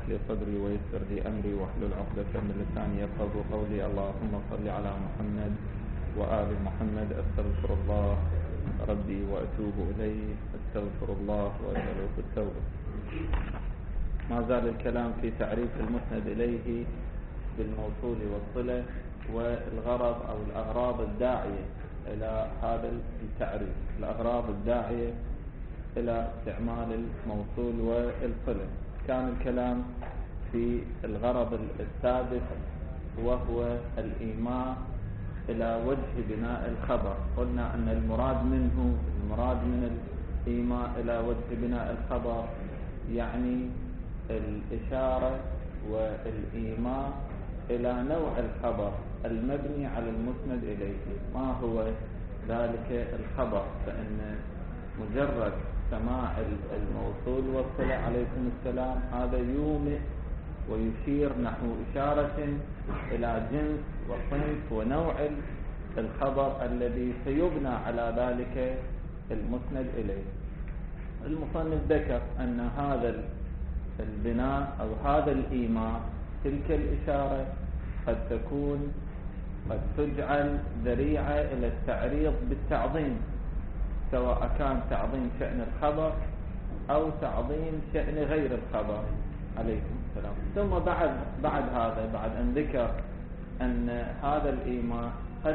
لي صدري ويسر لي أمري واحلل عقدة من لساني يفقهوا قولي. اللهم صل على محمد وآل محمد. أستغفر الله ربي وأتوب إليه، أستغفر الله وأسأله التوبة. ما زال الكلام في تعريف المسند إليه بالموصول والصلة والغرض أو الأغراض الداعية إلى هذا التعريف، الأغراض الداعية إلى استعمال الموصول والصلة. كان الكلام في الغرض السادس وهو الإيماء إلى وجه بناء الخبر. قلنا أن المراد من الإيماء إلى وجه بناء الخبر يعني الإشارة والإيماء إلى نوع الخبر المبني على المسند إليه. ما هو ذلك الخبر؟ فإن مجرد سماع الموصول والصلة عليكم السلام هذا يومئ ويشير نحو إشارة إلى جنس وصنف ونوع الخبر الذي سيبنى على ذلك المسند إليه. المصنف ذكر أن هذا البناء أو هذا الإيماء، تلك الإشارة قد تجعل ذريعة إلى التعريض بالتعظيم، سواء كان تعظيم شأن الخبر أو تعظيم شأن غير الخبر عليكم السلام. ثم بعد هذا، بعد أن ذكر أن هذا الإيماء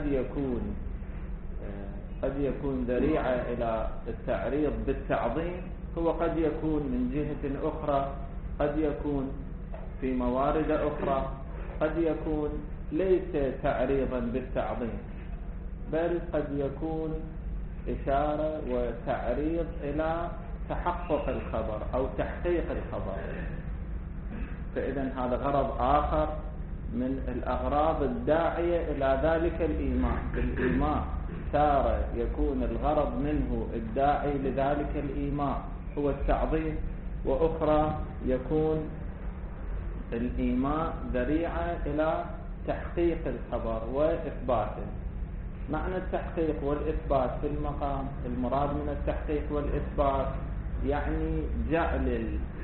قد يكون ذريعة إلى التعريض بالتعظيم، هو قد يكون من جهة أخرى، قد يكون في موارد أخرى، قد يكون ليس تعريضا بالتعظيم، بل قد يكون إشارة وتعريض إلى تحقق الخبر أو تحقيق الخبر. فإذا هذا غرض آخر من الأغراض الداعية إلى ذلك الإيماء. الإيماء تارة يكون الغرض منه الداعي لذلك الإيماء هو التعظيم، وأخرى يكون الإيماء ذريعة إلى تحقيق الخبر وإثباته. معنى التحقيق والإثبات في المقام، المراد من التحقيق والإثبات يعني جعل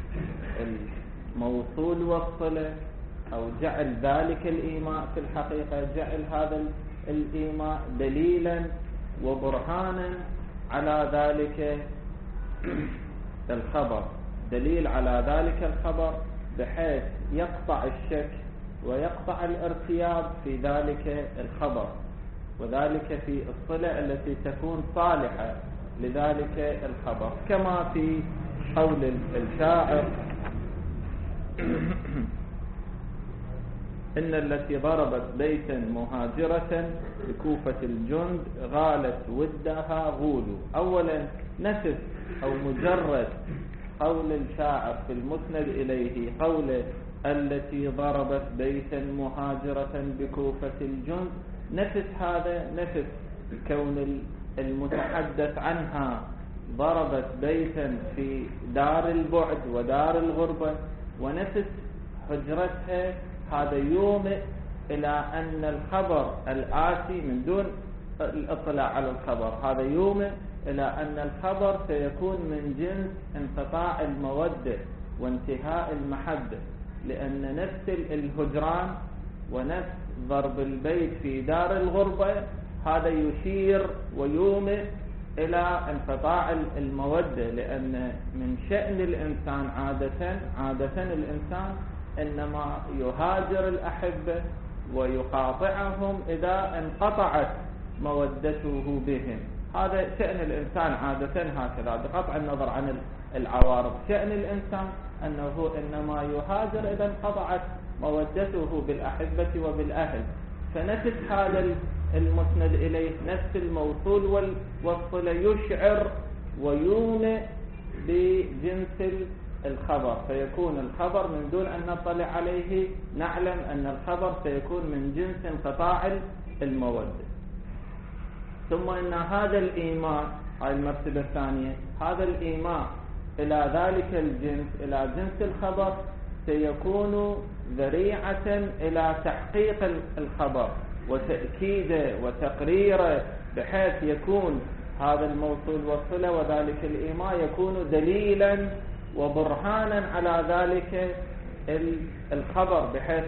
الموصول والصلة أو جعل ذلك الإيماء في الحقيقة، جعل هذا الإيماء دليلا وبرهانا على ذلك الخبر، دليل على ذلك الخبر بحيث يقطع الشك ويقطع الارتياب في ذلك الخبر، وذلك في الصلة التي تكون صالحة لذلك الخبر، كما في قول الشاعر: إن التي ضربت بيتا مهاجرة بكوفة الجند غالت ودها غول. أولا نسب أو مجرد قول الشاعر في المسند إليه قوله التي ضربت بيتا مهاجرة بكوفة الجند، هذا نفس كون المتحدث عنها ضربت بيتا في دار البعد ودار الغربة ونفس حجرتها، هذا يومئ إلى أن الخبر الآتي من دون الاطلاع على الخبر، هذا يومئ إلى أن الخبر سيكون من جنس انقطاع المودة وانتهاء المحبة، لأن نفس الهجران ونفس ضرب البيت في دار الغربة هذا يشير ويومئ إلى انقطاع المودة، لأن من شأن الإنسان عادة الإنسان إنما يهاجر الأحبة ويقاطعهم إذا انقطعت مودته بهم. هذا شأن الإنسان عادة هكذا، بقطع النظر عن العوارض. شأن الإنسان أنه إنما يهاجر إذا انقطعت مودته بالأحبة وبالأهل. فنفس هذا المسند إليه، نفس الموصول والصلة يشعر ويومئ بجنس الخبر، فيكون الخبر من دون أن نطلع عليه نعلم أن الخبر سيكون من جنس انقطاع المودة. ثم إن هذا الإيماء، هذه المرتبة الثانية، هذا الإيماء إلى ذلك الجنس، إلى جنس الخبر، سيكون ذريعة إلى تحقيق الخبر وتأكيده وتقريره، بحيث يكون هذا الموصول والصلة وذلك الإيماء يكون دليلا وبرهانا على ذلك الخبر بحيث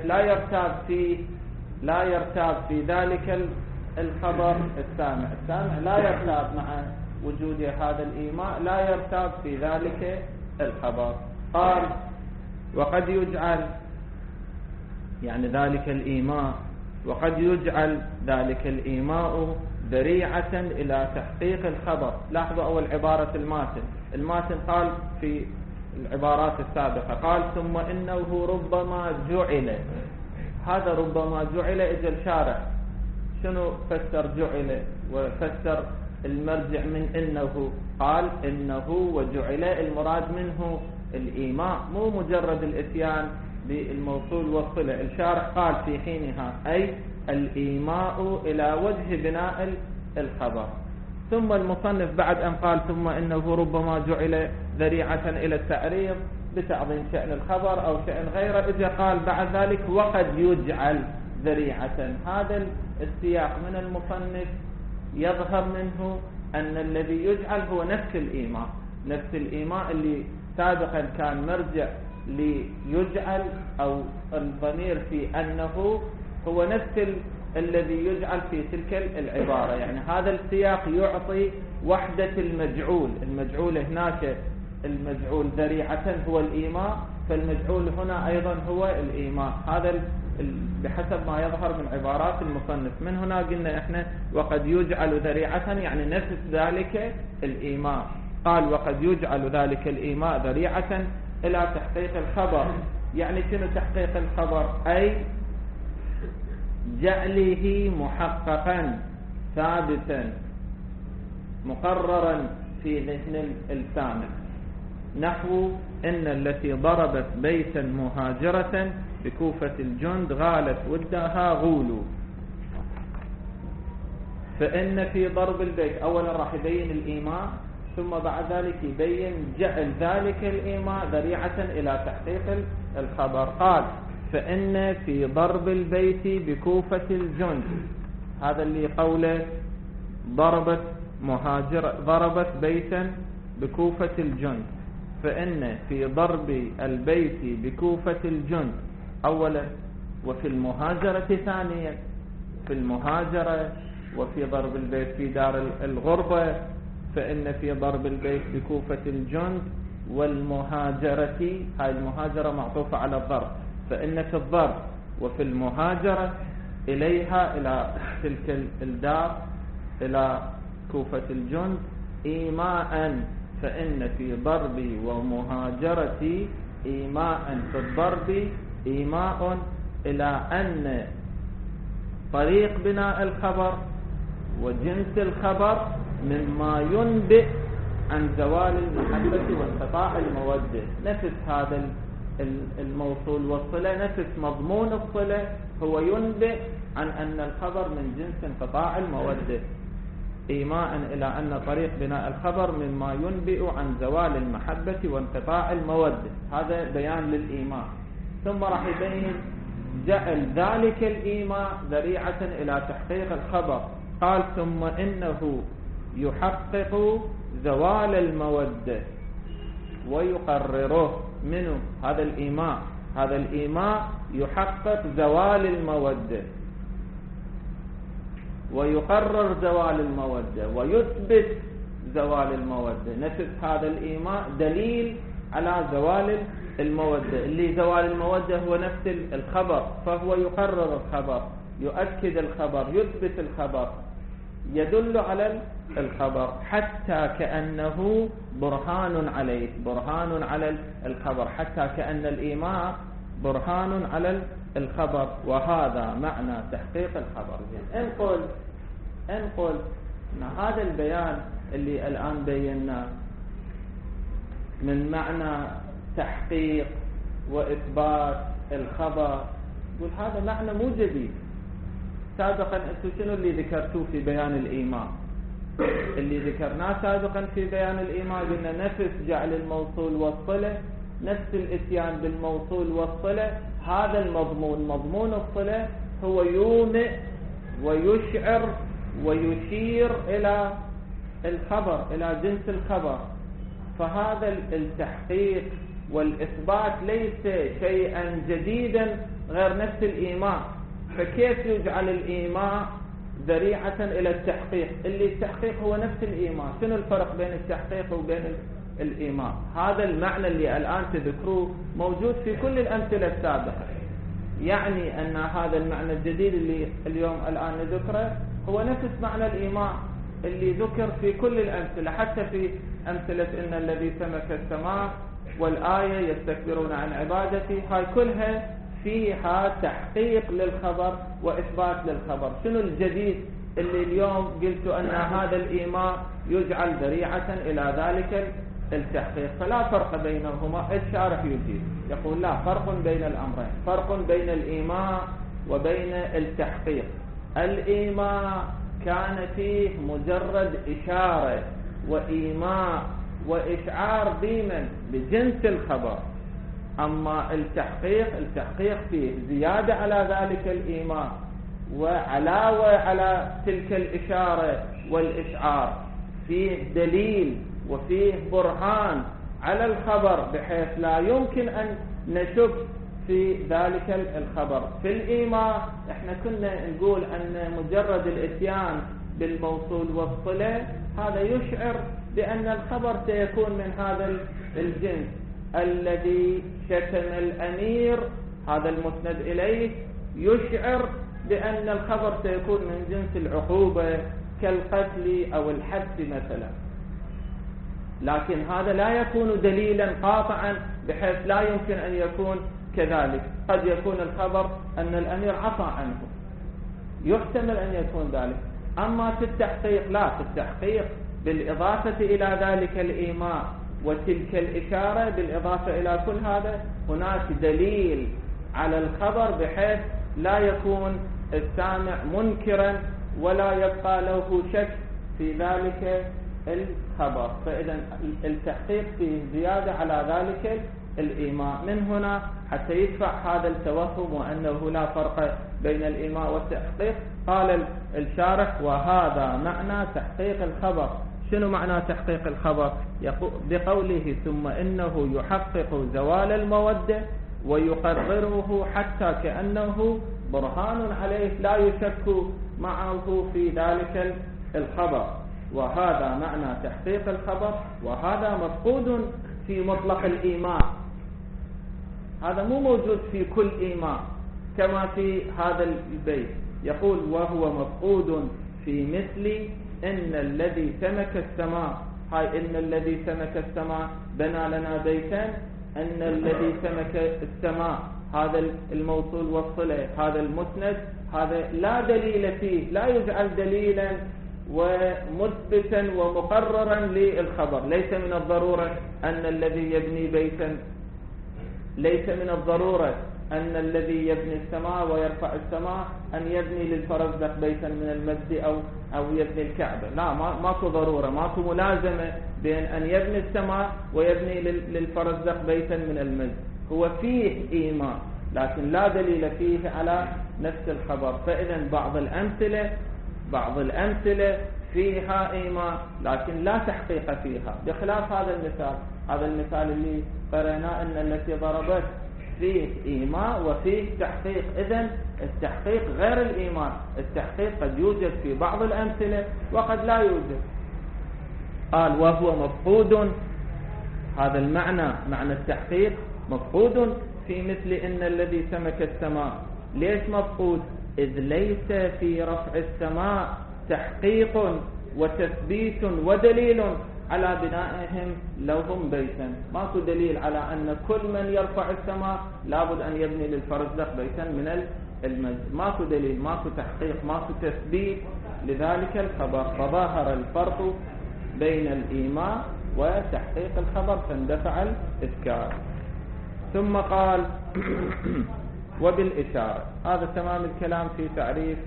لا يرتاب في ذلك الخبر السامع لا يرتاب مع وجود هذا الإيماء، لا يرتاب في ذلك الخبر. قال وقد يجعل يعني ذلك الإيماء، وقد يجعل ذلك الإيماء ذريعة إلى تحقيق الخبر. لاحظوا أول عبارة الماتن قال في العبارات السابقة قال ثم إنه ربما جعل. هذا ربما جعل إجا الشارع شنو فسر جعل وفسر المرجع من إنه؟ قال إنه وجعل المراد منه الإيماء، مو مجرد الإتيان بالموصول والصلة. الشارع قال في حينها أي الإيماء إلى وجه بناء الخبر. ثم المصنف بعد أن قال ثم إنه ربما جعل ذريعة إلى التعريض بتعظيم شأن الخبر أو شأن غيره، إذا قال بعد ذلك وقد يجعل ذريعة. هذا السياق من المصنف يظهر منه أن الذي يجعل هو نفس الإيماء اللي سابقا كان مرجع ليجعل أو الضمير في أنه هو نفس الذي يجعل في تلك العبارة. يعني هذا السياق يعطي وحدة المجعول هناك المجعول ذريعة هو الإيماء، فالمجعول هنا أيضا هو الإيماء. هذا بحسب ما يظهر من عبارات المصنف. من هنا قلنا إحنا وقد يجعل ذريعة يعني نفس ذلك الإيماء. قال وقد يجعل ذلك الإيماء ذريعة إلى تحقيق الخبر. يعني شنو تحقيق الخبر؟ أي جعله محققا ثابتا مقررا في ذهن السامع. نحو إن التي ضربت بيتا مهاجرة بكوفة الجند غالت ودها غولوا. فإن في ضرب البيت أولا راح يبين الإيماء، ثم بعد ذلك يبين جعل ذلك الإيماء ذريعة إلى تحقيق الخبر. قال فإن في ضرب البيت بكوفة الجند، هذا اللي قوله ضربت بيتا بكوفة الجند. فإن في ضرب البيت بكوفة الجند أولا، وفي المهاجرة ثانيا، في المهاجرة وفي ضرب البيت في دار الغربة. فإن في ضرب البيت بكوفة الجند والمهاجرة، هاي المهاجرة معطوفة على الضرب. فإن في الضرب وفي المهاجرة إليها إلى تلك الدار إلى كوفة الجند إيماء. فإن في ضرب ومهاجرة إيماء، في الضرب إيماء إلى أن طريق بناء الخبر وجنس الخبر مما ينبئ عن زوال المحبة وانقطاع المودة. نفس هذا الموصول والصلة، نفس مضمون الصلة هو ينبئ عن أن الخبر من جنس انقطاع المودة. إيماء إلى أن طريق بناء الخبر مما ينبئ عن زوال المحبة وانقطاع المودة. هذا بيان للإيماء. ثم راح يبين جعل ذلك الإيماء ذريعة إلى تحقيق الخبر. قال ثم إنه يحقق زوال المودة ويقرره منه. هذا الإيماء يحقق زوال المودة ويقرر زوال المودة ويثبت زوال المودة. نفس هذا الإيماء دليل على زوال المودة، اللي زوال المودة هو نفس الخبر، فهو يقرر الخبر، يؤكد الخبر، يثبت الخبر، يدل على الخبر، حتى كأنه برهان عليه، برهان على الخبر، حتى كأن الإيماء برهان على الخبر. وهذا معنى تحقيق الخبر. انقل ان هذا البيان اللي الآن بيناه من معنى تحقيق وإثبات الخبر، يقول هذا معنى مو جديد. سابقا انتم شنو اللي ذكرتوه في بيان الإيماء؟ اللي ذكرناه سابقا في بيان الإيماء قلنا نفس جعل الموصول والصلة، نفس الاتيان بالموصول والصلة. هذا المضمون، مضمون الصلة هو يومئ ويشعر ويشير إلى الخبر، إلى جنس الخبر. فهذا التحقيق والإثبات ليس شيئا جديدا غير نفس الإيماء، فكيف يجعل الإيماء ذريعة إلى التحقيق؟ اللي التحقيق هو نفس الإيماء. شنو الفرق بين التحقيق وبين الإيماء؟ هذا المعنى اللي الآن تذكروه موجود في كل الأمثلة السابقة، يعني أن هذا المعنى الجديد اللي اليوم الآن نذكره هو نفس معنى الإيماء اللي ذكر في كل الأمثلة، حتى في أمثلة إن الذي سمك السماء والآية يستكبرون عن عبادتي، هاي كلها فيها تحقيق للخبر وإثبات للخبر. شنو الجديد اللي اليوم قلت أن هذا الإيماء يجعل ذريعة إلى ذلك التحقيق؟ فلا فرق بينهما. الشارح يجيب يقول لا فرق بين الأمرين، فرق بين الإيماء وبين التحقيق. الإيماء كان فيه مجرد إشارة وإيماء وإشعار ضمن بجنس الخبر، أما التحقيق فيه زيادة على ذلك الإيماء وعلاوة على تلك الإشارة والإشعار، فيه دليل وفيه برهان على الخبر بحيث لا يمكن أن نشك في ذلك الخبر. في الإيماء احنا كنا نقول أن مجرد الاتيان بالموصول والصلة هذا يشعر بأن الخبر سيكون من هذا الجنس. الذي شتم الأمير هذا المسند إليه يشعر بأن الخبر سيكون من جنس العقوبة كالقتل أو الحبس مثلا، لكن هذا لا يكون دليلا قاطعا بحيث لا يمكن أن يكون كذلك. قد يكون الخبر أن الأمير عفى عنه، يحتمل أن يكون ذلك. أما في التحقيق لا، في التحقيق بالإضافة إلى ذلك الإيماء وتلك الإشارة بالإضافة إلى كل هذا هناك دليل على الخبر بحيث لا يكون السامع منكرا ولا يبقى له شك في ذلك الخبر. فإذا التحقيق فيه زيادة على ذلك الإيماء. من هنا حتى يدفع هذا التوهم وأنه لا فرق بين الإيماء والتحقيق قال الشارح وهذا معنى تحقيق الخبر. شنو معنى تحقيق الخبر؟ بقوله ثم إنه يحقق زوال المودة ويقرره حتى كأنه برهان عليه لا يشك معه في ذلك الخبر. وهذا معنى تحقيق الخبر، وهذا مفقود في مطلق الإيماء، هذا مو موجود في كل إيماء كما في هذا البيت. يقول وهو مفقود في مثل إن الذي سمك السماء. هاي إن الذي سمك السماء بنى لنا بيتا، أن الذي سمك السماء هذا الموصول والصلة هذا المسند، هذا لا دليل فيه، لا يجعل دليلا ومثبتا ومقررا للخبر. ليس من الضرورة أن الذي يبني بيتا، ليس من الضرورة أن الذي يبني السماء ويرفع السماء أن يبني للفرزدق بيتا من المسجد أو يبني الكعبة. لا، ماكو ضرورة، ماكو ملازمة بين أن يبني السماء ويبني للفرزدق بيتا من المسجد. هو فيه إيمان لكن لا دليل فيه على نفس الخبر. فإذا بعض الأمثلة فيها إيمان لكن لا تحقيق فيها، بخلاف هذا المثال اللي قرأناه أن التي ضربت فيه إيمان وفيه تحقيق. إذن التحقيق غير الإيمان، التحقيق قد يوجد في بعض الأمثلة وقد لا يوجد. قال وهو مفقود، هذا معنى التحقيق مفقود في مثل إن الذي سمك السماء. ليش مفقود؟ إذ ليس في رفع السماء تحقيق وتثبيت ودليل على بنائهم لهم بيتا. ماكو دليل على أن كل من يرفع السماء لابد أن يبني للفرزدق بيتا من المسجد. ماكو دليل، ماكو تحقيق، ماكو تثبيت لذلك الخبر. فظهر الفرق بين الإيمان وتحقيق الخبر فاندفع الإذكار. ثم قال وبالإشارة. هذا تمام الكلام في تعريف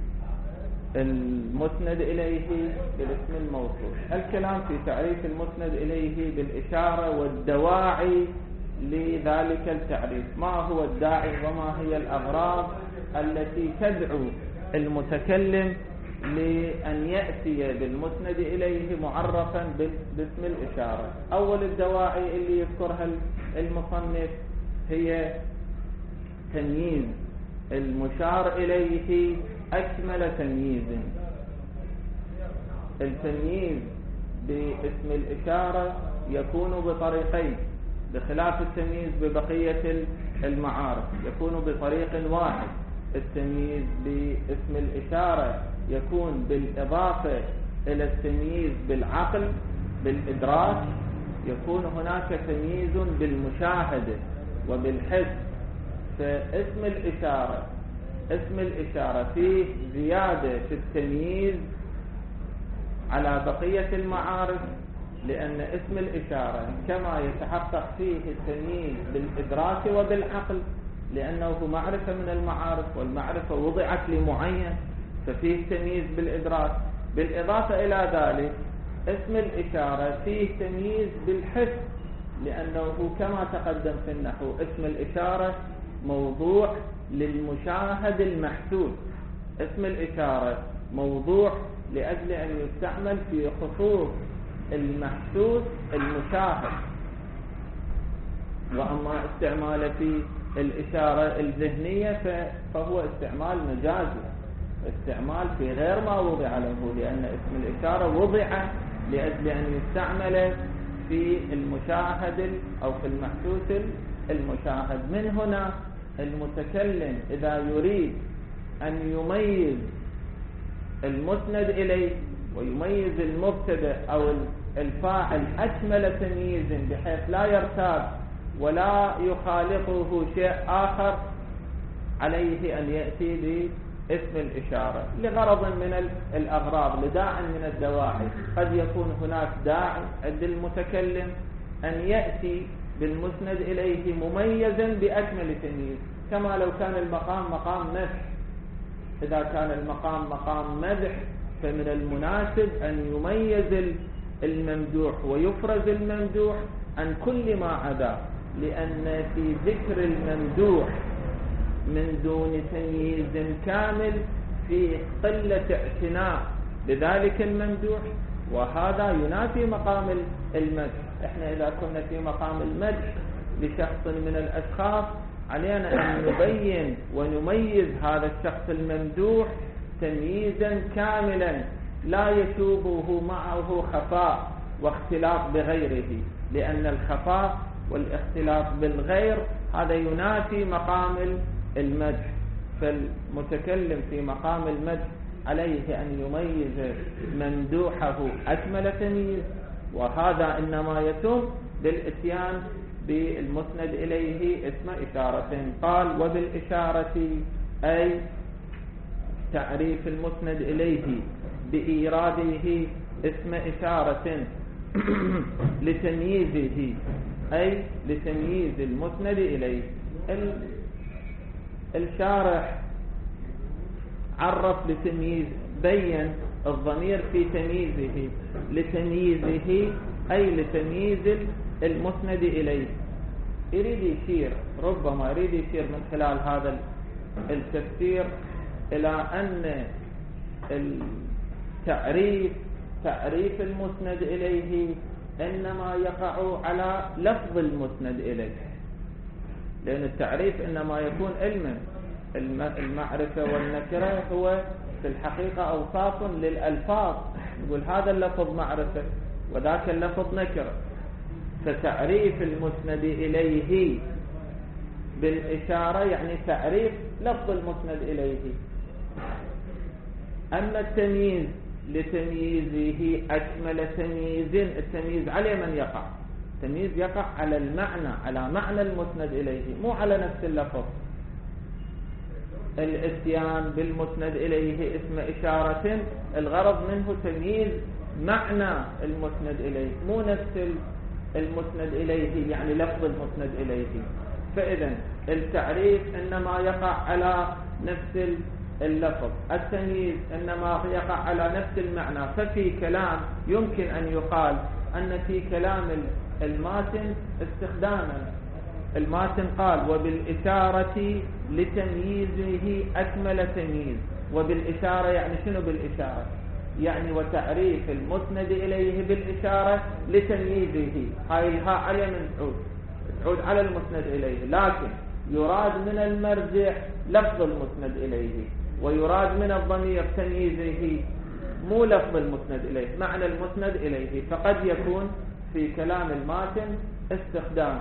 المسند إليه بالاسم الموصول. الكلام في تعريف المسند إليه بالإشارة والدواعي لذلك التعريف. ما هو الداعي وما هي الأغراض التي تدعو المتكلم لأن يأتي بالمسند إليه معرفا باسم الإشارة. أول الدواعي اللي يذكرها المصنف هي تمييز المشار إليه أكمل تمييز. التمييز باسم الإشارة يكون بطريقين، بخلاف التمييز ببقية المعارف يكون بطريق واحد. التمييز باسم الإشارة يكون بالإضافة إلى التمييز بالعقل بالإدراك، يكون هناك تمييز بالمشاهدة وبالحس. فاسم الإشارة اسم الإشارة فيه زيادة في التمييز على بقية المعارف، لأن اسم الإشارة كما يتحقق فيه التمييز بالإدراك وبالعقل، لأنه معرفة من المعارف، والمعرفة وضعت لمعين ففيه تمييز بالإدراك. بالإضافة إلى ذلك اسم الإشارة فيه تمييز بالحس، لأنه كما تقدم في النحو اسم الإشارة موضوع للمشاهد المحسوس. اسم الإشارة موضوع لأجل أن يستعمل في خصوص المحسوس المشاهد، وأما استعماله في الإشارة الذهنية فهو استعمال مجازي، استعمال في غير ما وضع له، لأن اسم الإشارة وضع لأجل أن يستعمل في المشاهد أو في المحسوس المشاهد. من هنا المتكلم إذا يريد أن يميز المسند إليه ويميز المبتدأ أو الفاعل أكمل تمييز بحيث لا يرتاب ولا يخالطه شيء آخر، عليه أن يأتي باسم الإشارة لغرض من الأغراض، لداع من الدواعي. قد يكون هناك داعي عند المتكلم أن يأتي بالمسند إليه مميزا بأكمل تمييز، كما لو كان المقام مقام مدح. إذا كان المقام مقام مدح فمن المناسب أن يميز الممدوح ويفرز الممدوح عن كل ما عدا، لأن في ذكر الممدوح من دون تمييز كامل في قلة اعتناء بذلك الممدوح، وهذا ينافي مقام المدح. احنا إذا كنا في مقام المدح لشخص من الأشخاص علينا أن نبين ونميز هذا الشخص الممدوح تمييزا كاملا لا يشوبه معه خفاء واختلاط بغيره، لأن الخفاء والاختلاط بالغير هذا ينافي مقام المدح. فالمتكلم في مقام المدح عليه أن يميز ممدوحه أكمل تمييز، وهذا إنما يتم بالإتيان بالمسند إليه اسم إشارة. قال وبالإشارة أي تعريف المسند إليه بإيراده اسم إشارة لتمييزه، أي لتمييز المسند إليه. الشارح عرف لتمييز، بين الضمير في تمييزه، لتمييزه أي لتمييز المسند إليه. يريد يشير، ربما يريد يشير من خلال هذا التفسير إلى أن تعريف المسند إليه إنما يقع على لفظ المسند إليه، لأن التعريف إنما يكون علما. المعرفة والنكرة هو في الحقيقة أوصاف للألفاظ، نقول هذا اللفظ معرفة وذاك اللفظ نكرة. فتعريف المسند إليه بالإشارة يعني تعريف لفظ المسند إليه. أما التمييز لتمييزه أكمل تمييز، التمييز على من يقع؟ التمييز يقع على المعنى، على معنى المسند إليه، مو على نفس اللفظ. الاتيان بالمسند إليه اسم إشارة الغرض منه تمييز معنى المسند إليه، مو نفس المسند إليه يعني لفظ المسند إليه. فإذا التعريف إنما يقع على نفس اللفظ، التمييز إنما يقع على نفس المعنى. ففي كلام يمكن أن يقال أن في كلام الماتن استخداما. الماتن قال وبالإشارة لتمييزه أكمل تمييز، وبالإشارة يعني شنو بالإشارة؟ يعني وتعريف المسند إليه بالإشارة لتمييزه. هاي الهاء على من تعود على المسند إليه، لكن يراد من المرجع لفظ المسند إليه، ويراد من الضمير تمييزه مو لفظ المسند إليه، معنى المسند إليه. فقد يكون في كلام الماتن استخدام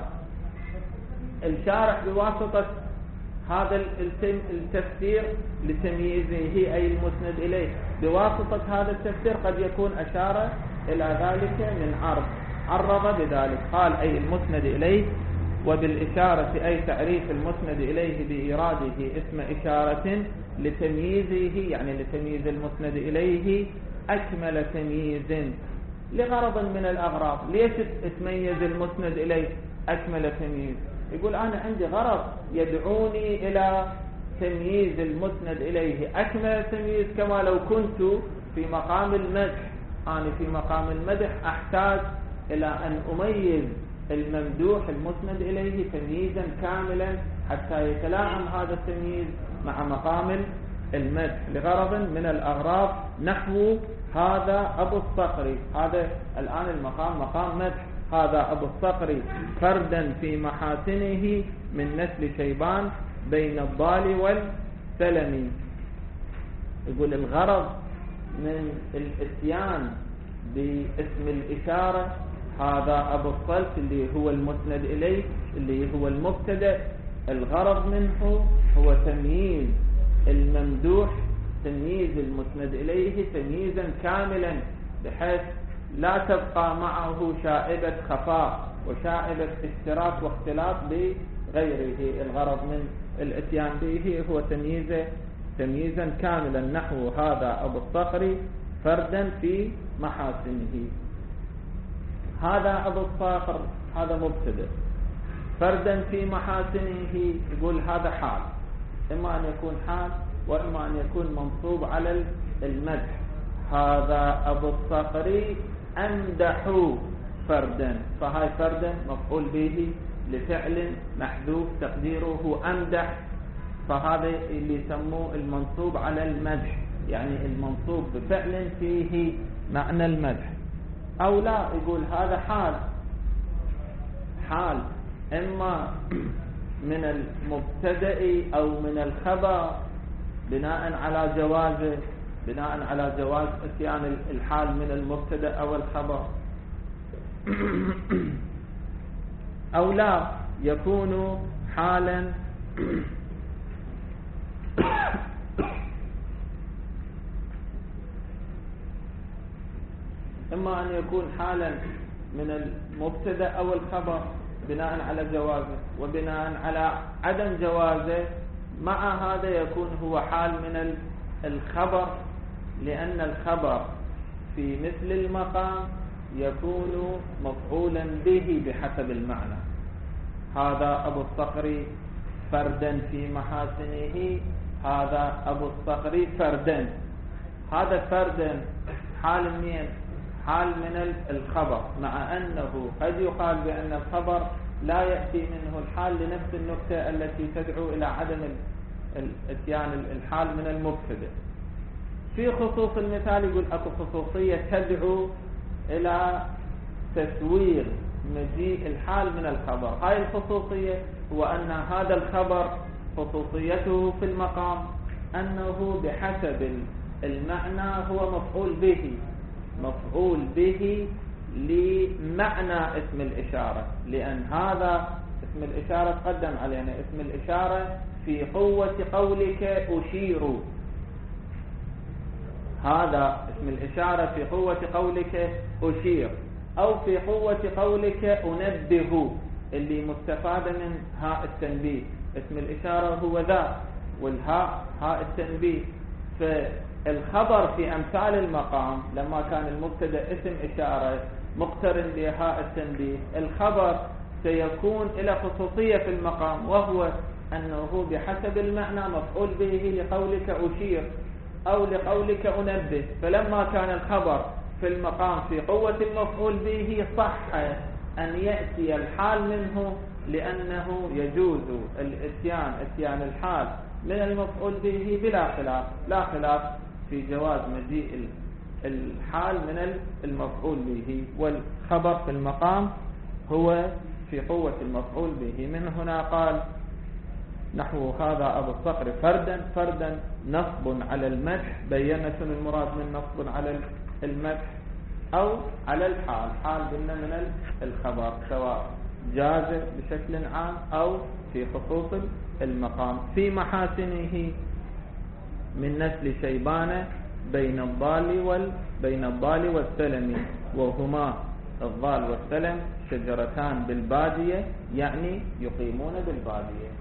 الشارح بواسطة هذا التفسير لتمييزه أي المسند إليه، بواسطة هذا التفسير قد يكون أشار إلى ذلك من عرض بذلك، قال أي المسند إليه، وبالإشارة أي تعريف المسند إليه بإراده اسم إشارة لتمييزه، يعني لتمييز المسند إليه أكمل تمييز لغرض من الأغراض. ليش تميز المسند إليه أكمل تمييز؟ يقول أنا عندي غرض يدعوني إلى تمييز المسند إليه أكمل تمييز، كما لو كنت في مقام المدح. أنا في مقام المدح أحتاج إلى أن أميز الممدوح المسند إليه تمييزا كاملا حتى يتلاعم هذا التمييز مع مقام المدح لغرض من الأغراض، نحو هذا أبو الصقري. هذا الآن المقام مقام مدح، هذا أبو الصقري فردا في محاسنه من نسل شيبان بين الضال والسلم. يقول الغرض من الاتيان باسم الإشارة هذا أبو الصلت اللي هو المسند إليه اللي هو المبتدأ، الغرض منه هو تمييز الممدوح، تمييز المسند إليه تمييزا كاملا بحيث لا تبقى معه شائبة خفاء وشائبة اشتراك واختلاط بغيره. الغرض من الاتيان به هو تمييزا كاملا، نحو هذا أبو الصقري فردا في محاسنه. هذا أبو الصقر هذا مبتدأ، فردا في محاسنه يقول هذا حال، إما أن يكون حال وإما أن يكون منصوب على المدح. هذا أبو الصقري أمدح فردا، فهاي فردا مفعول به لفعل محذوف تقديره أمدح، فهذا اللي يسموه المنصوب على المدح، يعني المنصوب بفعل فيه معنى المدح. أو لا يقول هذا حال إما من المبتدأ أو من الخبر بناء على جواز اتيان الحال من المبتدأ أو الخبر، أو لا يكون حالا إما أن يكون حالا من المبتدأ أو الخبر بناء على جوازه، وبناء على عدم جوازه مع هذا يكون هو حال من الخبر، لأن الخبر في مثل المقام يكون مفعولا به بحسب المعنى. هذا أبو الصقري فردا في محاسنه، هذا أبو الصقري فردا، هذا فردا حال من الخبر، مع أنه قد يقال بأن الخبر لا يأتي منه الحال لنفس النكتة التي تدعو إلى عدم اتيان الحال من المبتدأ. في خصوص المثال يقول أكو خصوصية تدعو إلى تسوير مجيء الحال من الخبر. هاي الخصوصية هو أن هذا الخبر خصوصيته في المقام أنه بحسب المعنى هو مفعول به لمعنى اسم الإشارة، لأن هذا اسم الإشارة تقدم علينا، اسم الإشارة في قوة قولك أشير، هذا اسم الإشارة في قوة قولك أشير، أو في قوة قولك أنبه اللي مستفادة من هاء التنبيه. اسم الإشارة هو ذا، والهاء هاء التنبيه. فالخبر في أمثال المقام لما كان المبتدأ اسم إشارة مقترن بهاء التنبيه، الخبر سيكون إلى خصوصية في المقام، وهو أنه بحسب المعنى مفعول به لقولك أشير أو لقولك أنبه. فلما كان الخبر في المقام في قوة المفعول به صح أن يأتي الحال منه، لأنه يجوز اتيان الحال من المفعول به بلا خلاف، لا خلاف في جواز مجيء الحال من المفعول به، والخبر في المقام هو في قوة المفعول به. من هنا قال نحو هذا أبو الصقر فردا نصب على المدح، بينا شنو المراد من نصب على المدح، أو على الحال، حال قلنا من الخبر، سواء جاز بشكل عام أو في خصوص المقام. في محاسنه من نسل شيبان بين الضال والسلم، وهما الضال والسلم شجرتان بالبادية، يعني يقيمون بالبادية.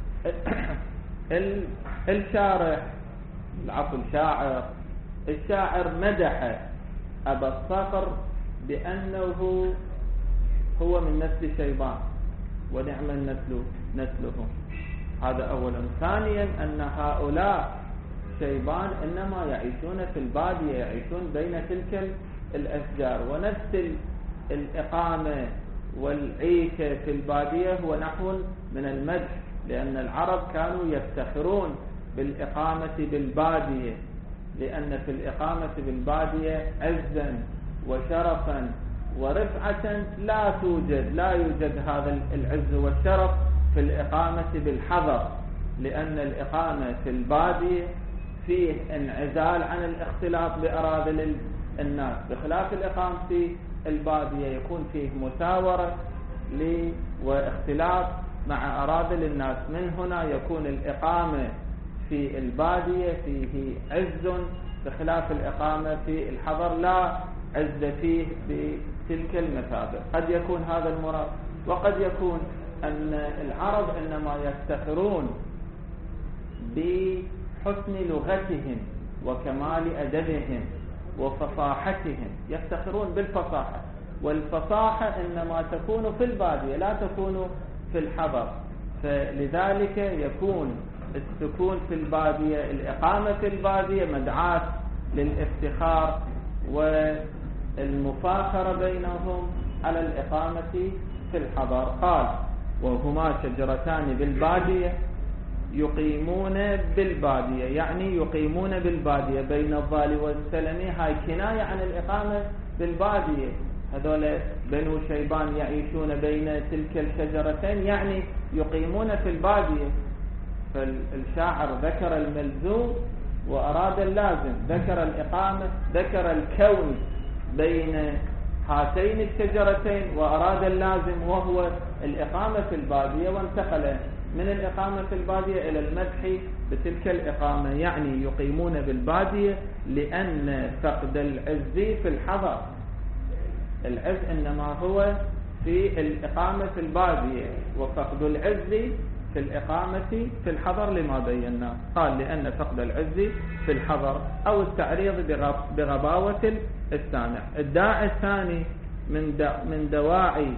الشاعر مدح أبا الصقر بأنه هو من نسل شيبان، ونعم النسل نسله. هذا أولا. ثانيا أن هؤلاء شيبان إنما يعيشون في البادية، يعيشون بين تلك الأشجار، ونفس الإقامة والعيشة في البادية هو نحو من المدح، لأن العرب كانوا يفتخرون بالإقامة بالبادية، لأن في الإقامة بالبادية عزا وشرفا ورفعة لا يوجد هذا العز والشرف في الإقامة بالحضر، لأن الإقامة في البادية فيه انعزال عن الاختلاط بأراذل الناس، بخلاف الإقامة في البادية يكون فيه مساورة واختلاط مع أراذل الناس. من هنا يكون الإقامة في البادية فيه عز، بخلاف الإقامة في الحضر لا عز فيه بتلك المثابة. قد يكون هذا المراد، وقد يكون أن العرب إنما يفتخرون بحسن لغتهم وكمال أدبهم وفصاحتهم، يفتخرون بالفصاحة، والفصاحة إنما تكون في البادية لا تكون في الحضر، فلذلك يكون السكون في البادية، الإقامة في البادية مدعاة للافتخار والمفاخرة بينهم على الإقامة في الحضر. قال وهما شجرتان بالبادية يقيمون بالبادية، يعني يقيمون بالبادية بين الضال والسلم، هاي كناية عن الإقامة بالبادية. هذول بنو شيبان يعيشون بين تلك الشجرتين، يعني يقيمون في البادية. فالشاعر ذكر الملزوم وأراد اللازم، ذكر الإقامة، ذكر الكون بين هاتين الشجرتين وأراد اللازم وهو الإقامة في البادية، وانتقل من الإقامة في البادية إلى المدح بتلك الإقامة، يعني يقيمون بالبادية لأن فقد العز في الحضر، العز إنما هو في الإقامة في البادية، وفقد العز في الإقامة في الحضر لما بينا. قال لأن فقد العز في الحضر، أو التعريض بغباوة السامع. الداعي الثاني من دواعي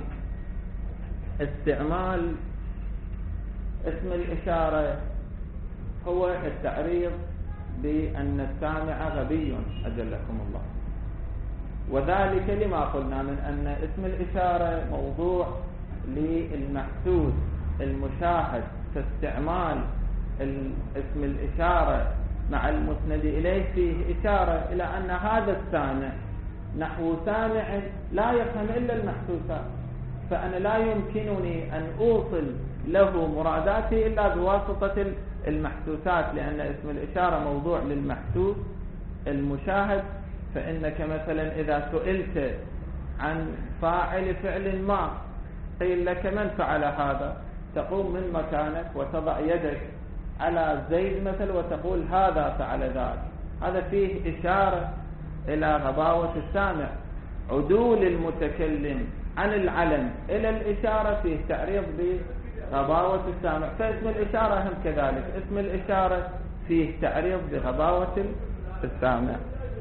استعمال اسم الإشارة هو التعريض بأن السامع غبي أجلكم الله، وذلك لما قلنا من أن اسم الإشارة موضوع للمحسوس المشاهد، فاستعمال اسم الإشارة مع المسند إليه فيه إشارة إلى أن هذا السامع نحو سامع لا يفهم إلا المحسوسات، فأنا لا يمكنني أن أوصل له مراداتي إلا بواسطة المحسوسات، لأن اسم الإشارة موضوع للمحسوس المشاهد. فإنك مثلا إذا سئلت عن فاعل فعل ما، قيل لك من فعل هذا، تقوم من مكانك وتضع يدك على زيد مثل وتقول هذا فعل ذلك، هذا فيه إشارة إلى غباوة السامع. عدول المتكلم عن العلم إلى الإشارة فيه تعريض بغباوة السامع، فاسم الإشارة هم كذلك، اسم الإشارة فيه تعريض بغباوة السامع.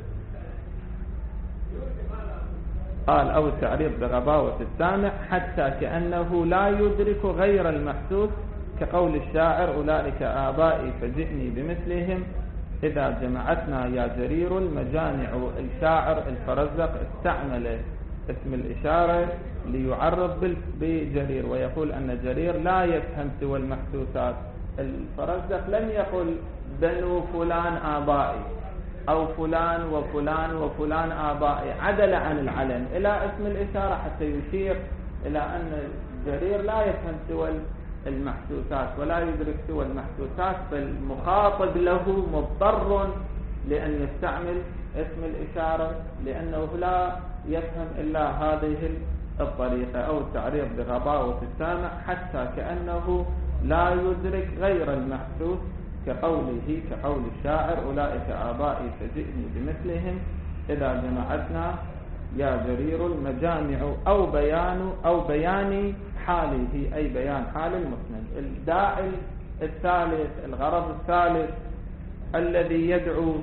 قال أو التعريض بغباوة السامع حتى كأنه لا يدرك غير المحسوس، كقول الشاعر أولئك آبائي فجئني بمثلهم إذا جمعتنا يا جرير المجامع. الشاعر الفرزدق استعمل اسم الإشارة ليعرض بجرير، ويقول أن جرير لا يفهم سوى المحسوسات، الفرزدق لم يقل بنو فلان آبائي أو فلان وفلان وفلان آبائي، عدل عن العلم إلى اسم الإشارة حتى يشير إلى أن الجرير لا يفهم سوى المحسوسات ولا يدرك سوى المحسوسات، فالمخاطب له مضطر لأن يستعمل اسم الإشارة لأنه لا يفهم إلا هذه الطريقة، أو التعريض بغباوة السامع حتى كأنه لا يدرك غير المحسوس، كقول الشاعر أولئك آبائي فجئني بمثلهم إذا جمعتنا يا جرير المجامع، أو بيان حاله، أي بيان حال المسند. الداعي الثالث، الغرض الثالث الذي يدعو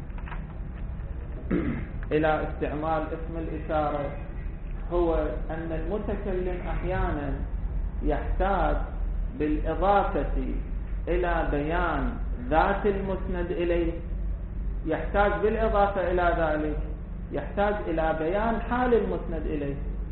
إلى استعمال اسم الإشارة هو أن المتكلم أحيانا يحتاج بالإضافة إلى بيان ذات المسند إليه، يحتاج بالإضافة إلى ذلك يحتاج إلى بيان حال المسند إليه.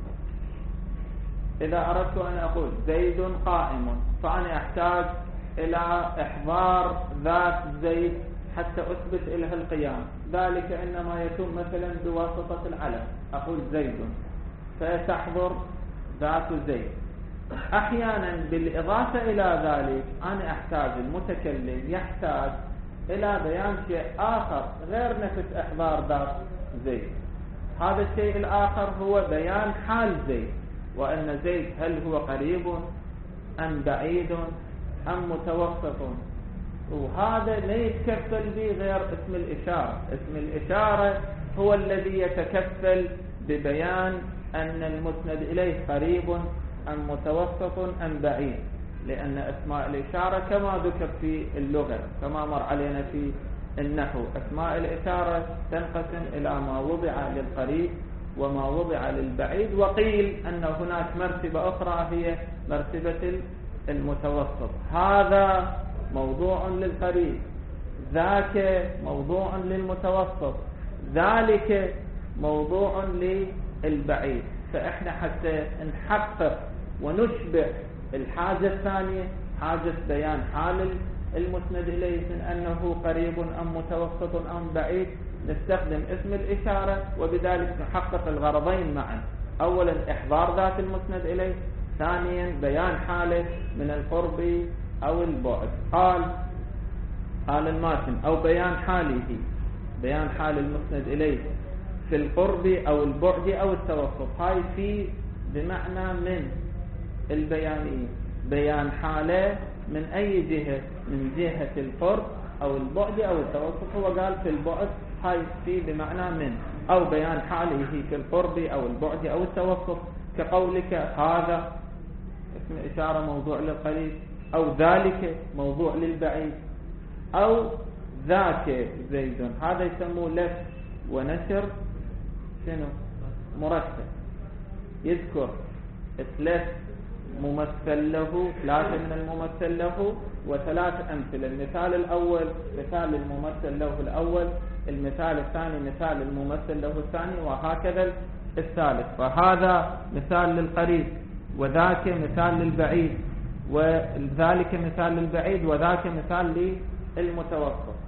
إذا أردت أن أقول زيد قائم، فأنا أحتاج إلى إحضار ذات زيد حتى أثبت إليها القيام، ذلك إنما يتم مثلا بواسطة العلم، أقول زيد فيتحضر ذات زيد. أحيانا بالإضافة إلى ذلك أنا أحتاج، المتكلم يحتاج إلى بيان شيء آخر غير نفس إحضار ذات زيد. هذا الشيء الآخر هو بيان حال زيد، وأن زيد هل هو قريب أم بعيد أم متوسط، وهذا لا يتكفل به غير اسم الإشارة. اسم الإشارة هو الذي يتكفل ببيان أن المسند إليه قريب أم متوسط أم بعيد، لأن أسماء الإشارة كما ذكر في اللغة كما مر علينا في النحو، أسماء الإشارة تنقسم إلى ما وضع للقريب وما وضع للبعيد، وقيل أن هناك مرتبة أخرى هي مرتبة المتوسط. هذا موضوع للقريب، ذاك موضوع للمتوسط، ذلك موضوع للبعيد. فإحنا حتى نحقق ونشبع الحاجة الثانية، حاجة بيان حال المسند إليه من أنه قريب أم متوسط أم بعيد، نستخدم اسم الإشارة، وبذلك نحقق الغرضين معا: أولا إحضار ذات المسند إليه، ثانيا بيان حاله من القرب أو البعد. قال الماتن أو بيان حاله، بيان حال المسند إليه في القرب أو البعد أو التوسط. هاي في بمعنى من البيانية، بيان حاله من أي جهة، من جهة القرب أو البعد أو التوسط. هو قال في البعد، هاي في بمعنى من، أو بيان حاله في القرب أو البعد أو التوسط، كقولك هذا اسم إشارة موضوع للقريب، أو ذلك موضوع للبعيد، أو ذاك زيد. هذا يسموه لف ونشر شنو مرتب، يذكر ثلاث ممثل له، ثلاثة من الممثل له وثلاث أمثلة. المثال الأول مثال الممثل له الأول، المثال الثاني مثال الممثل له الثاني، وهكذا الثالث. فهذا مثال للقريب، وذاك مثال للبعيد، وذلك مثال للبعيد، وذاك مثال للمتوسط.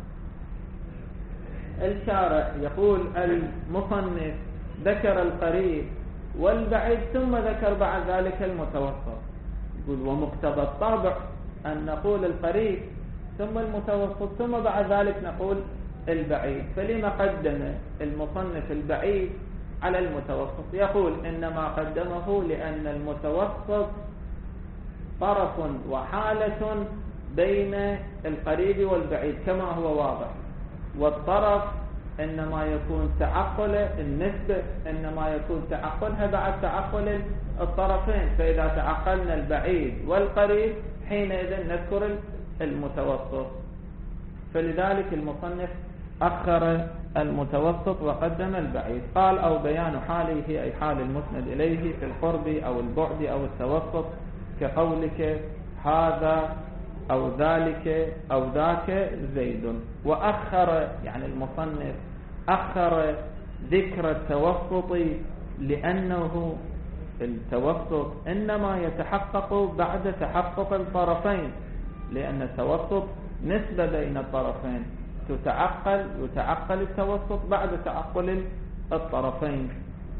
الشارع يقول المصنف ذكر القريب والبعيد ثم ذكر بعد ذلك المتوسط. يقول ومقتضى الطبع أن نقول القريب ثم المتوسط ثم بعد ذلك نقول البعيد، فلما قدم المصنف البعيد على المتوسط؟ يقول إنما قدمه لأن المتوسط طرف وحالة بين القريب والبعيد كما هو واضح، والطرف إنما يكون تعقل النسبة، إنما يكون تعقلها بعد تعقل الطرفين، فإذا تعقلنا البعيد والقريب حينئذ نذكر المتوسط. فلذلك المصنف أخر المتوسط وقدم البعيد. قال أو بيان حاله أي حال المسند إليه في القرب أو البعد أو التوسط، كقولك هذا أو ذلك أو ذاك زيد. وأخر يعني المصنف أخر ذكر التوسط لأنه التوسط إنما يتحقق بعد تحقق الطرفين، لأن التوسط نسبة بين الطرفين، يتعقل التوسط بعد تعقل الطرفين.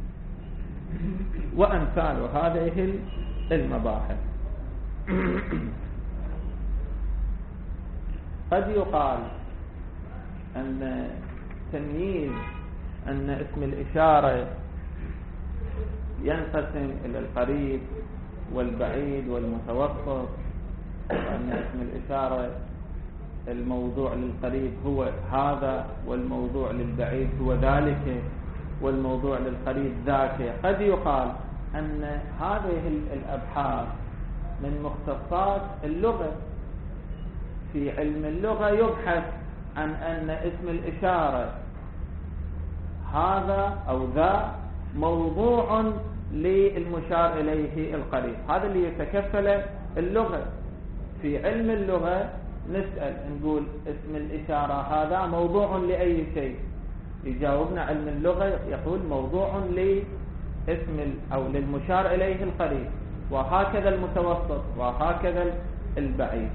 وأمثال هذه المباحث. قد يقال أن تمييز أن اسم الإشارة ينقسم إلى القريب والبعيد والمتوسط، وأن اسم الإشارة الموضوع للقريب هو هذا، والموضوع للبعيد هو ذلك، والموضوع للقريب ذاك. قد يقال أن هذه الأبحاث من مختصات اللغة. في علم اللغة يبحث عن أن اسم الإشارة هذا أو ذا موضوع للمشار إليه القريب. هذا اللي يتكفل اللغة. في علم اللغة نسأل نقول اسم الإشارة هذا موضوع لأي شيء، يجاوبنا علم اللغة يقول موضوع لاسم أو للمشار إليه القريب، وهكذا المتوسط وهكذا البعيد.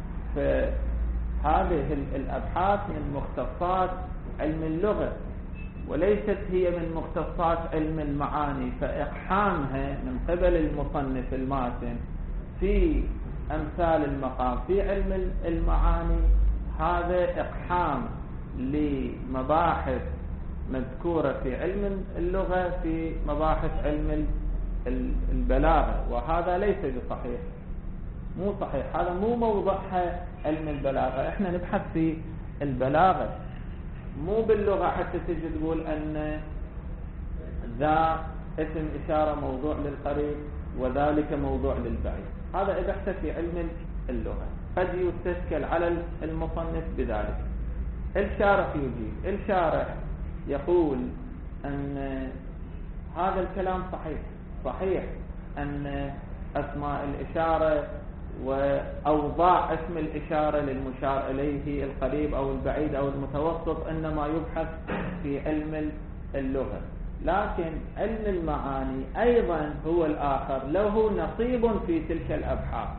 فهذه الأبحاث من مختصات علم اللغة، وليست هي من مختصات علم المعاني. فإقحامها من قبل المصنف الماتن في أمثال المقام في علم المعاني هذا إقحام لمباحث مذكورة في علم اللغة في مباحث علم البلاغة، وهذا ليس بصحيح، مو صحيح. هذا مو موضوعها علم البلاغة. احنا نبحث في البلاغة مو باللغة حتى تجي تقول أن ذا اسم إشارة موضوع للقريب وذلك موضوع للبعيد. هذا بحث في علم اللغة. قد يستشكل على المصنف بذلك. الشارح يجيب، الشارح يقول أن هذا الكلام صحيح أن أسماء الإشارة وأوضاع اسم الإشارة للمشار إليه القريب أو البعيد أو المتوسط إنما يبحث في علم اللغة، لكن علم المعاني أيضا هو الآخر له نصيب في تلك الأبحاث.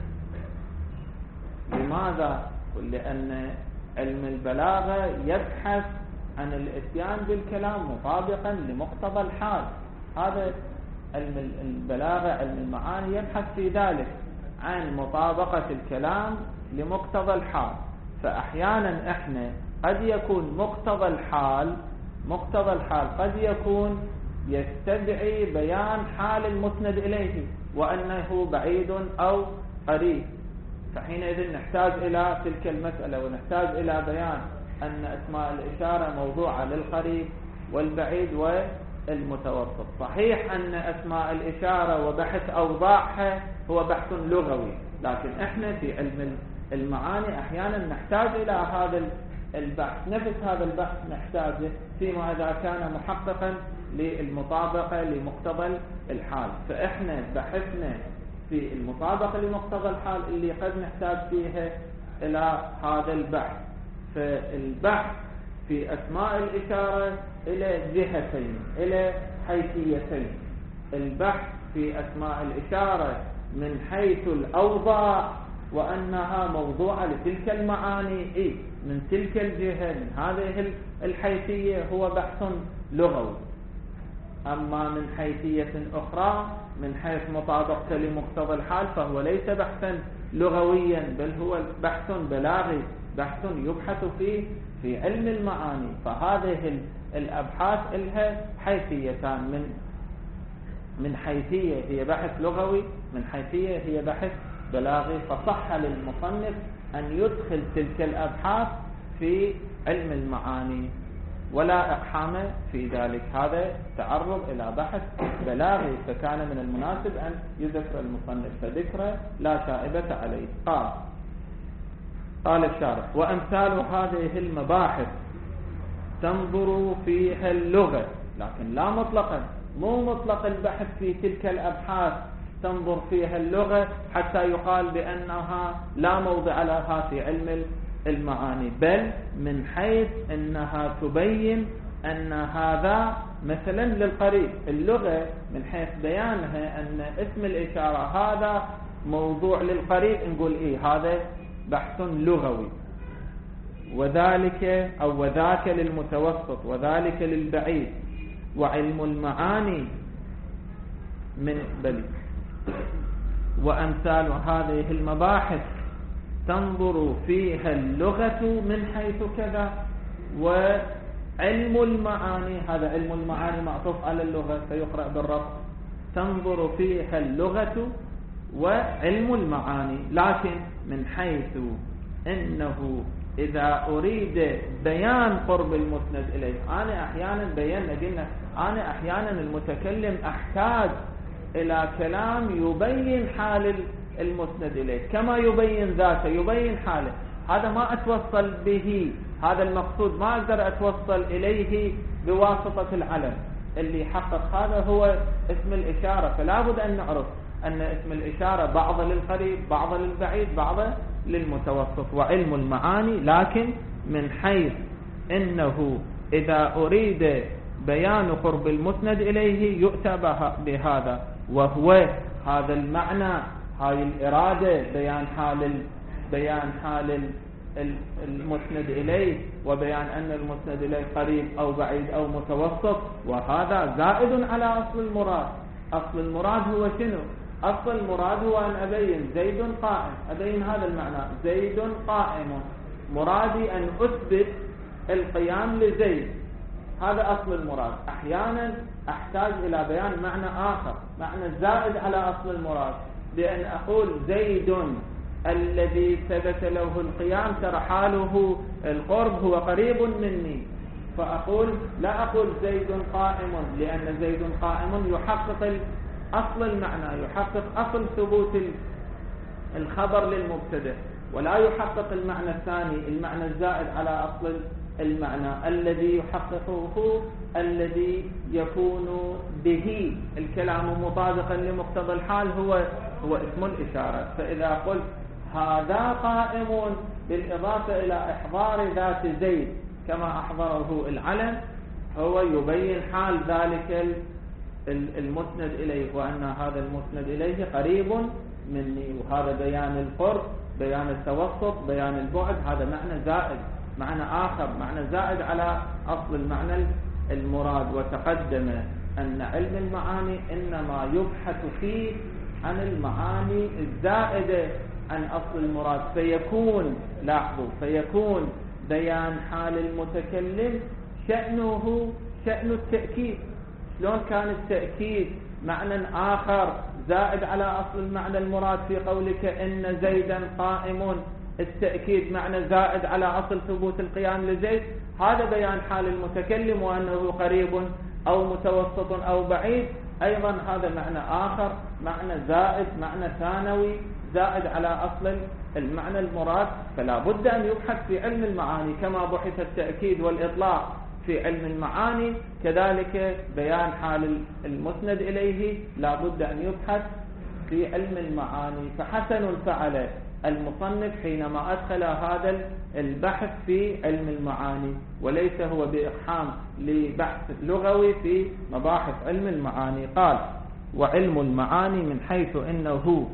لماذا؟ لأن علم البلاغة يبحث عن الاتيان بالكلام مطابقا لمقتضى الحال. هذا علم البلاغة. علم المعاني يبحث في ذلك عن مطابقة الكلام لمقتضى الحال. فأحيانا احنا قد يكون مقتضى الحال قد يكون يستدعي بيان حال المسند إليه وأنه بعيد أو قريب، فحينئذ نحتاج إلى تلك المسألة ونحتاج إلى بيان أن أسماء الإشارة موضوعة للقريب والبعيد والمتوسط. صحيح أن أسماء الإشارة وبحث أوضاعها هو بحث لغوي، لكن احنا في علم المعاني أحيانا نحتاج إلى هذا البحث. نفس هذا البحث نحتاجه فيما إذا كان محققا للمطابقة لمقتضى الحال. فإحنا بحثنا في المطابقة لمقتضى الحال اللي قد نحتاج فيها إلى هذا البحث. فالبحث في أسماء الإشارة إلى جهتين، إلى حيثيتين. البحث في أسماء الإشارة من حيث الأوضاع وأنها موضوعة لتلك المعاني من تلك الجهة، من هذه الحيثية، هو بحث لغوي. أما من حيثية أخرى من حيث مطابقة لمقتضى الحال فهو ليس بحثا لغويا، بل هو بحث بلاغي، بحث يبحث فيه في علم المعاني. فهذه الأبحاث لها حيثيتان، من حيثية هي بحث لغوي، من حيثية هي بحث بلاغي. فصح للمصنف أن يدخل تلك الأبحاث في علم المعاني ولا إقحام في ذلك. هذا تعرض إلى بحث بلاغي، فكان من المناسب أن يذكر المصنف، فذكره لا شائبة عليه. قال الشارح: وأمثال هذه المباحث تنظر فيها اللغة، لكن لا مطلقا، مو مطلق البحث في تلك الأبحاث تنظر فيها اللغة حتى يقال بأنها لا موضع لها في علم المعاني، بل من حيث أنها تبين أن هذا مثلا للقريب. اللغة من حيث بيانها أن اسم الإشارة هذا موضوع للقريب، نقول هذا بحث لغوي، وذلك أو وذاك للمتوسط وذلك للبعيد. وعلم المعاني من بل وأمثال هذه المباحث تنظر فيها اللغة من حيث كذا، وعلم المعاني هذا علم المعاني معطوف على اللغة فيقرأ بالرفع، تنظر فيها اللغة وعلم المعاني، لكن من حيث إنه إذا أريد بيان قرب المسند إليه، أنا أحيانا قلنا أنا أحيانا المتكلم أحتاج إلى كلام يبين حال المسند إليه كما يبين ذاته، يبين حاله، هذا ما أتوصل به، هذا المقصود ما أقدر أتوصل إليه بواسطة العلم. اللي يحقق هذا هو اسم الإشارة، فلا بد أن نعرف أن اسم الإشارة بعض للقريب بعض للبعيد بعض للمتوسط. وعلم المعاني لكن من حيث إنه إذا أريد بيان قرب المسند إليه يؤتى بهذا، وهو هذا المعنى، هاي الإرادة، بيان حال المسند إليه، وبيان أن المسند إليه قريب أو بعيد أو متوسط، وهذا زائد على أصل المراد. أصل المراد هو شنو؟ أصل المراد هو أن أبين زيد قائم، أبين هذا المعنى زيد قائم، مرادي أن أثبت القيام لزيد، هذا أصل المراد. أحيانا أحتاج إلى بيان معنى آخر، معنى زائد على أصل المراد، بأن أقول زيد الذي ثبت له القيام ترى حاله القرب هو قريب مني، فأقول لا أقول زيد قائم، لأن زيد قائم يحقق أصل المعنى، يحقق أصل ثبوت الخبر للمبتدأ، ولا يحقق المعنى الثاني، المعنى الزائد على أصل المعنى الذي يحققه الذي يكون به الكلام مطابقا لمقتضى الحال هو اسم الإشارة. فإذا قلت هذا قائم بالإضافة إلى إحضار ذات زيد كما أحضره العلم، هو يبين حال ذلك المسند إليه، وأن هذا المسند إليه قريب مني، وهذا بيان القرب، بيان التوسط، بيان البعد، هذا معنى زائد، معنى آخر، معنى زائد على أصل المعنى المراد. وتقدم أن علم المعاني إنما يبحث فيه عن المعاني الزائدة عن أصل المراد، فيكون لاحظوا فيكون بيان حال المتكلم شأنه شأن التأكيد. شلون كان التأكيد معنى آخر زائد على أصل المعنى المراد في قولك إن زيدا قائم، التأكيد معنى زائد على أصل ثبوت القيام لزيد، هذا بيان حال المتكلم وأنه قريب أو متوسط أو بعيد، أيضا هذا معنى آخر، معنى زائد، معنى ثانوي زائد على أصل المعنى المراد. فلا بد أن يبحث في علم المعاني كما بحث التأكيد والإطلاق في علم المعاني، كذلك بيان حال المسند إليه لا بد أن يبحث في علم المعاني. فحسن فعل المصنف حينما أدخل هذا البحث في علم المعاني، وليس هو بإقحام لبحث لغوي في مباحث علم المعاني. قال وعلم المعاني من حيث إنه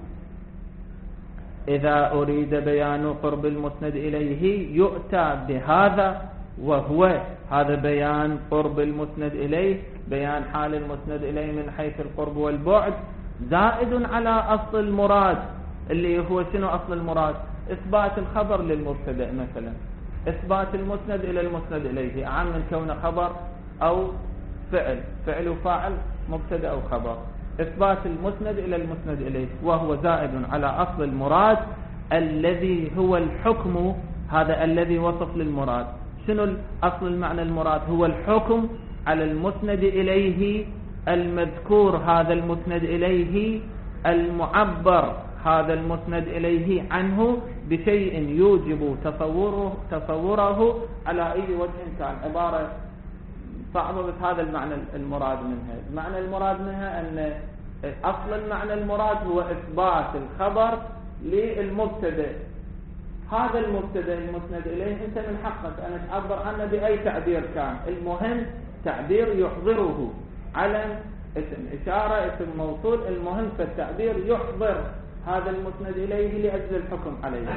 إذا أريد بيان قرب المسند إليه يؤتى بهذا، وهو هذا بيان قرب المسند إليه، بيان حال المسند إليه من حيث القرب والبعد، زائد على أصل المراد اللي هو شنو أصل المراد؟ إثبات الخبر للمبتدأ، مثلا إثبات المسند إلى المسند إليه أعم من كون خبر أو فعل وفاعل مبتدأ أو خبر، إثبات المسند إلى المسند إليه، وهو زائد على أصل المراد الذي هو الحكم، هذا الذي وصف للمراد. شنو أصل المعنى المراد؟ هو الحكم على المسند إليه المذكور، هذا المسند إليه المعبر، هذا المسند إليه عنه بشيء يوجب تصوره على أي وجه كان. عبارة فأضبط هذا المعنى المراد منها. المعنى المراد منها أن أصل المعنى المراد هو إثبات الخبر للمبتدأ، هذا المبتدأ المسند إليه أنت من حقك أن تعبر عنه بأي تعبير كان، المهم تعبير يحضره على اسم إشارة، اسم موصول، المهم فالتعبير يحضر هذا المسند إليه لأجل الحكم عليه.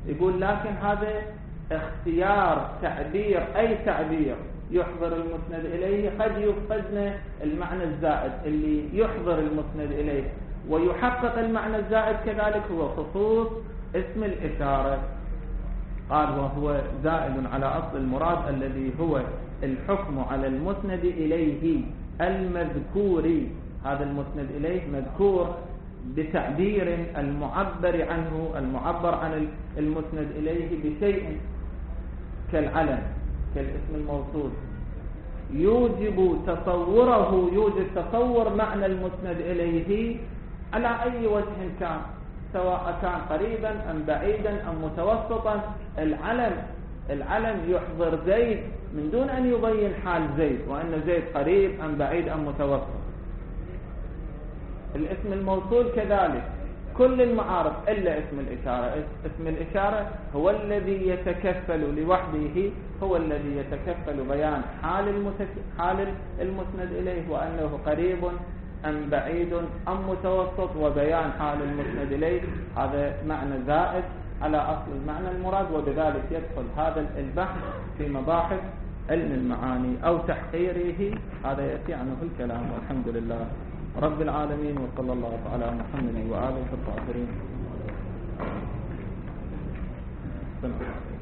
يقول لكن هذا اختيار تعبير، أي تعبير يحضر المسند إليه قد يفقدنا المعنى الزائد اللي يحضر المسند إليه ويحقق المعنى الزائد كذلك هو خصوص اسم الإشارة. قال وهو زائد على أصل المراد الذي هو الحكم على المسند إليه المذكور. هذا المسند إليه مذكور بتعبير المعبر عنه، المعبر عن المسند إليه بشيء كالعلم كالاسم الموصول، يوجب تصوره، يوجب تصور معنى المسند إليه على أي وجه كان، سواء كان قريبا أم بعيدا أم متوسطا. العلم يحضر زيد من دون أن يبين حال زيد وأن زيد قريب أم بعيد أم متوسط. الاسم الموصول كذلك، كل المعارف إلا اسم الإشارة. اسم الإشارة هو الذي يتكفل لوحده، هو الذي يتكفل بيان حال المسند إليه وأنه قريب أم بعيد أم متوسط، وبيان حال المسند إليه هذا معنى زائد على أصل المعنى المراد. وبذلك يدخل هذا البحث في مباحث علم المعاني أو تحقيره، هذا يأتي عنه الكلام. والحمد لله رب العالمين، وصلى الله على محمد وآله الطاهرين.